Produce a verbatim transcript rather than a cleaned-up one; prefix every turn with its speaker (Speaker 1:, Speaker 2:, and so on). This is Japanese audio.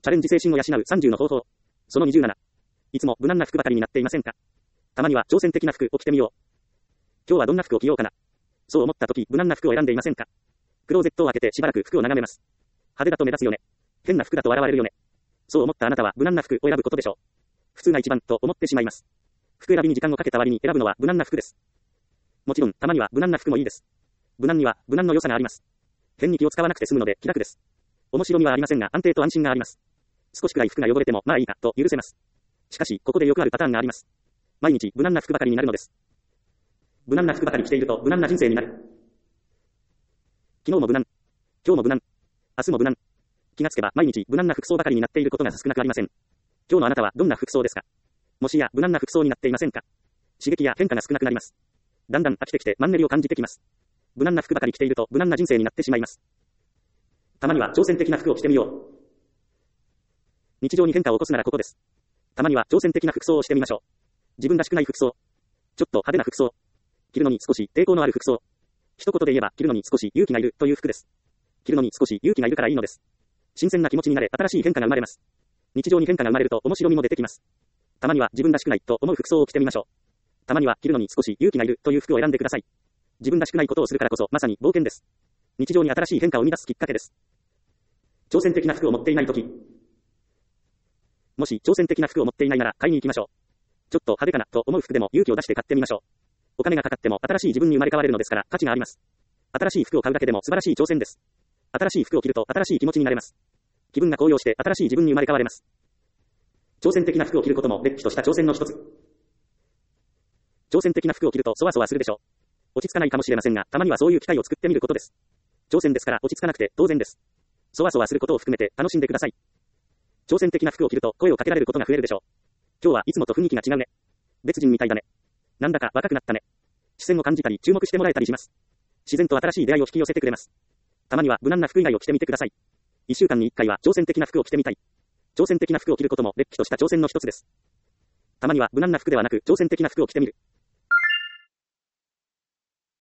Speaker 1: チャレンジ精神を養うさんじゅうの方法。そのにじゅうなな。いつも無難な服ばかりになっていませんか？たまには挑戦的な服を着てみよう。今日はどんな服を着ようかな。そう思った時、無難な服を選んでいませんか？クローゼットを開けてしばらく服を眺めます。派手だと目立つよね。変な服だと笑われるよね。そう思ったあなたは無難な服を選ぶことでしょう。普通が一番と思ってしまいます。服選びに時間をかけた割に選ぶのは無難な服です。もちろん、たまには無難な服もいいです。無難には無難の良さがあります。変に気を使わなくて済むので気楽です。面白みはありませんが安定と安心があります。少しくらい服が汚れてもまあいいかと許せます。しかし、ここでよくあるパターンがあります。毎日無難な服ばかりになるのです。無難な服ばかり着ていると無難な人生になる。昨日も無難。今日も無難。明日も無難。気がつけば毎日無難な服装ばかりになっていることが少なくありません。今日のあなたはどんな服装ですか？もしや無難な服装になっていませんか？刺激や変化が少なくなります。だんだん飽きてきてマンネリを感じてきます。無難な服ばかり着ていると無難な人生になってしまいます。たまには挑戦的な服を着てみよう。日常に変化を起こすならここです。たまには挑戦的な服装をしてみましょう。自分らしくない服装。ちょっと派手な服装。着るのに少し抵抗のある服装。一言で言えば着るのに少し勇気がいるという服です。着るのに少し勇気がいるからいいのです。新鮮な気持ちになれ新しい変化が生まれます。日常に変化が生まれると面白みも出てきます。たまには自分らしくないと思う服装を着てみましょう。たまには着るのに少し勇気がいるという服を選んでください。自分らしくないことをするからこそまさに冒険です。日常に新しい変化を生み出すきっかけです。挑戦的な服を持っていないとき。もし挑戦的な服を持っていないなら買いに行きましょう。ちょっと派手かなと思う服でも勇気を出して買ってみましょう。お金がかかっても新しい自分に生まれ変われるのですから価値があります。新しい服を買うだけでも素晴らしい挑戦です。新しい服を着ると新しい気持ちになれます。気分が高揚して新しい自分に生まれ変われます。挑戦的な服を着ることもれっきとした挑戦の一つ。挑戦的な服を着るとそわそわするでしょう。落ち着かないかもしれませんが、たまにはそういう機会を作ってみることです。挑戦ですから落ち着かなくて当然です。そわそわすることを含めて楽しんでください。挑戦的な服を着ると声をかけられることが増えるでしょう。今日はいつもと雰囲気が違うね。別人みたいだね。なんだか若くなったね。視線を感じたり注目してもらえたりします。自然と新しい出会いを引き寄せてくれます。たまには無難な服以外を着てみてください。一週間に一回は挑戦的な服を着てみたい。挑戦的な服を着ることもれっきとした挑戦の一つです。たまには無難な服ではなく挑戦的な服を着てみる。